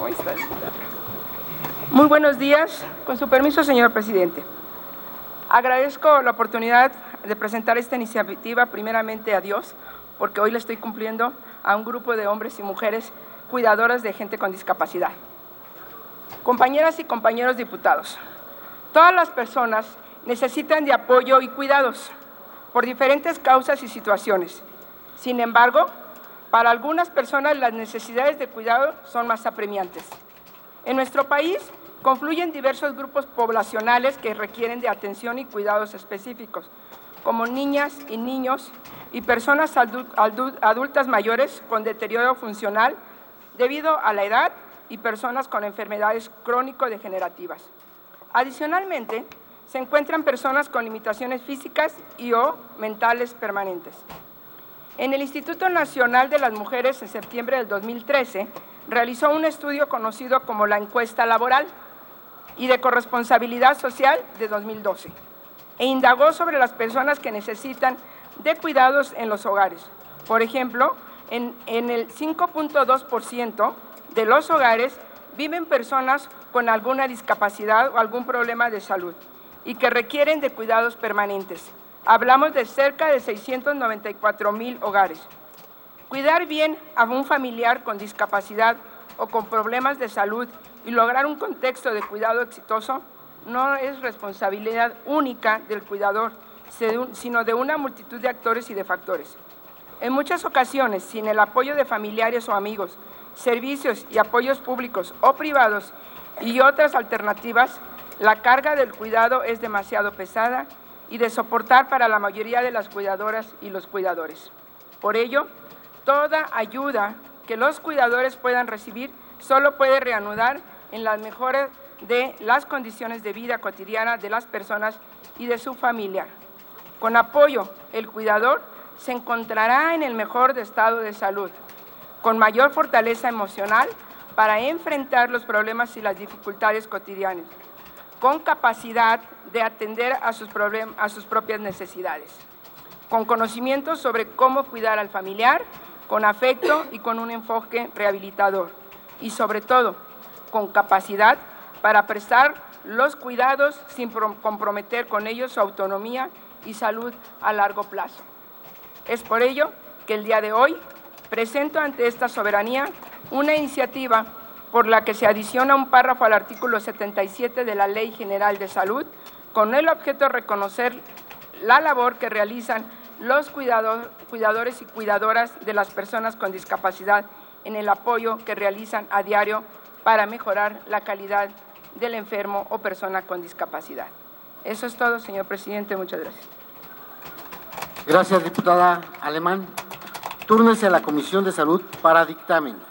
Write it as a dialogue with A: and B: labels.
A: ahí está. Muy buenos días. Con su permiso, señor presidente. Agradezco la oportunidad de presentar esta iniciativa primeramente a Dios, porque hoy le estoy cumpliendo a un grupo de hombres y mujeres cuidadoras de gente con discapacidad. Compañeras y compañeros diputados, todas las personas necesitan de apoyo y cuidados por diferentes causas y situaciones. Sin embargo, para algunas personas las necesidades de cuidado son más apremiantes. En nuestro país confluyen diversos grupos poblacionales que requieren de atención y cuidados específicos, como niñas y niños y personas adultas mayores con deterioro funcional debido a la edad y personas con enfermedades crónico-degenerativas. Adicionalmente, se encuentran personas con limitaciones físicas y o mentales permanentes. En el Instituto Nacional de las Mujeres, en septiembre del 2013, realizó un estudio conocido como la Encuesta Laboral y de Corresponsabilidad Social de 2012, e indagó sobre las personas que necesitan de cuidados en los hogares. Por ejemplo, en el 5.2% de los hogares viven personas con alguna discapacidad o algún problema de salud y que requieren de cuidados permanentes. Hablamos de cerca de 694,000 hogares. Cuidar bien a un familiar con discapacidad o con problemas de salud y lograr un contexto de cuidado exitoso no es responsabilidad única del cuidador, sino de una multitud de actores y de factores. En muchas ocasiones, sin el apoyo de familiares o amigos, servicios y apoyos públicos o privados y otras alternativas, la carga del cuidado es demasiado pesada y de soportar para la mayoría de las cuidadoras y los cuidadores. Por ello, toda ayuda que los cuidadores puedan recibir solo puede reanudar en la mejora de las condiciones de vida cotidiana de las personas y de su familia. Con apoyo, el cuidador se encontrará en el mejor estado de salud, con mayor fortaleza emocional para enfrentar los problemas y las dificultades cotidianas, con capacidad de atender a sus propias necesidades, con conocimiento sobre cómo cuidar al familiar, con afecto y con un enfoque rehabilitador, y sobre todo, con capacidad para prestar los cuidados sin comprometer con ellos su autonomía y salud a largo plazo. Es por ello que el día de hoy presento ante esta soberanía una iniciativa por la que se adiciona un párrafo al artículo 77 de la Ley General de Salud, con el objeto de reconocer la labor que realizan los cuidadores y cuidadoras de las personas con discapacidad en el apoyo que realizan a diario para mejorar la calidad del enfermo o persona con discapacidad. Eso es todo, señor presidente. Muchas gracias.
B: Gracias, diputada Alemán. Túrnese a la Comisión de Salud para dictamen.